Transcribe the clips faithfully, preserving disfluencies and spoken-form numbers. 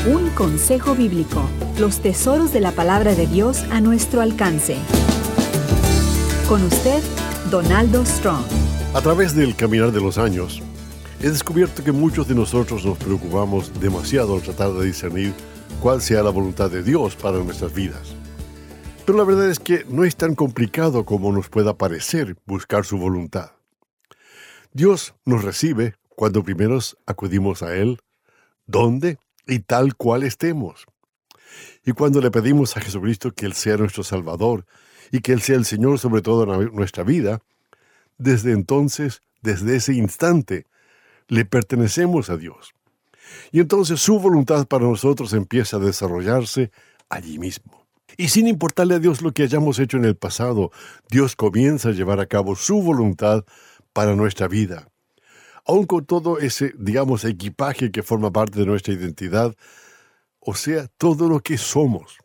Un consejo bíblico. Los tesoros de la palabra de Dios a nuestro alcance. Con usted, Donaldo Strong. A través del caminar de los años, he descubierto que muchos de nosotros nos preocupamos demasiado al tratar de discernir cuál sea la voluntad de Dios para nuestras vidas. Pero la verdad es que no es tan complicado como nos pueda parecer buscar su voluntad. Dios nos recibe cuando primero acudimos a Él, donde y tal cual estemos. Y cuando le pedimos a Jesucristo que Él sea nuestro Salvador y que Él sea el Señor sobre toda nuestra vida, desde entonces, desde ese instante, le pertenecemos a Dios. Y entonces su voluntad para nosotros empieza a desarrollarse allí mismo. Y sin importarle a Dios lo que hayamos hecho en el pasado, Dios comienza a llevar a cabo su voluntad para nuestra vida. Aun con todo ese, digamos, equipaje que forma parte de nuestra identidad, o sea, todo lo que somos.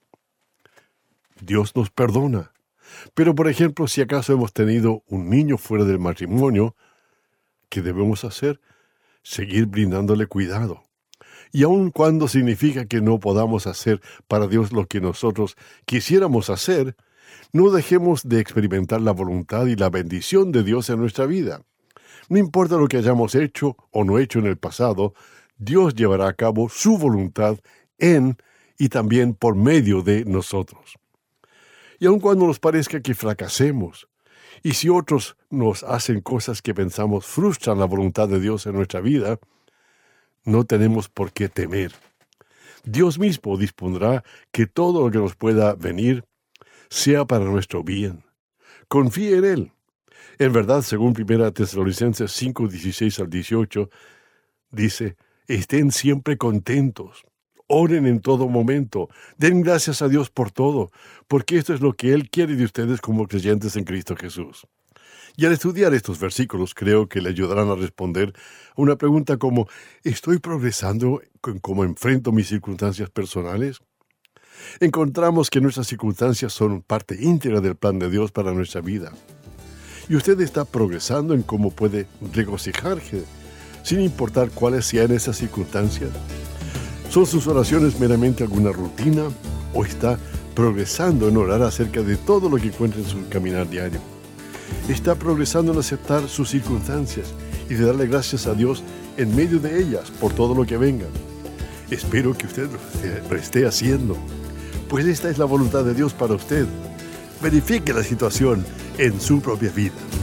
Dios nos perdona. Pero, por ejemplo, si acaso hemos tenido un niño fuera del matrimonio, ¿qué debemos hacer? Seguir brindándole cuidado. Y aun cuando significa que no podamos hacer para Dios lo que nosotros quisiéramos hacer, no dejemos de experimentar la voluntad y la bendición de Dios en nuestra vida. No importa lo que hayamos hecho o no hecho en el pasado, Dios llevará a cabo su voluntad en y también por medio de nosotros. Y aun cuando nos parezca que fracasemos, y si otros nos hacen cosas que pensamos frustran la voluntad de Dios en nuestra vida, no tenemos por qué temer. Dios mismo dispondrá que todo lo que nos pueda venir sea para nuestro bien. Confíe en Él. En verdad, según primera Tesalonicenses cinco, dieciséis al dieciocho, dice, estén siempre contentos, oren en todo momento, den gracias a Dios por todo, porque esto es lo que Él quiere de ustedes como creyentes en Cristo Jesús. Y al estudiar estos versículos creo que le ayudarán a responder a una pregunta como, ¿estoy progresando en cómo enfrento mis circunstancias personales? Encontramos que nuestras circunstancias son parte íntegra del plan de Dios para nuestra vida. Y usted está progresando en cómo puede regocijarse, sin importar cuáles sean esas circunstancias. ¿Son sus oraciones meramente alguna rutina o está progresando en orar acerca de todo lo que encuentra en su caminar diario? Está progresando en aceptar sus circunstancias y de darle gracias a Dios en medio de ellas por todo lo que venga. Espero que usted lo esté haciendo, pues esta es la voluntad de Dios para usted. Verifique la situación en su propia vida.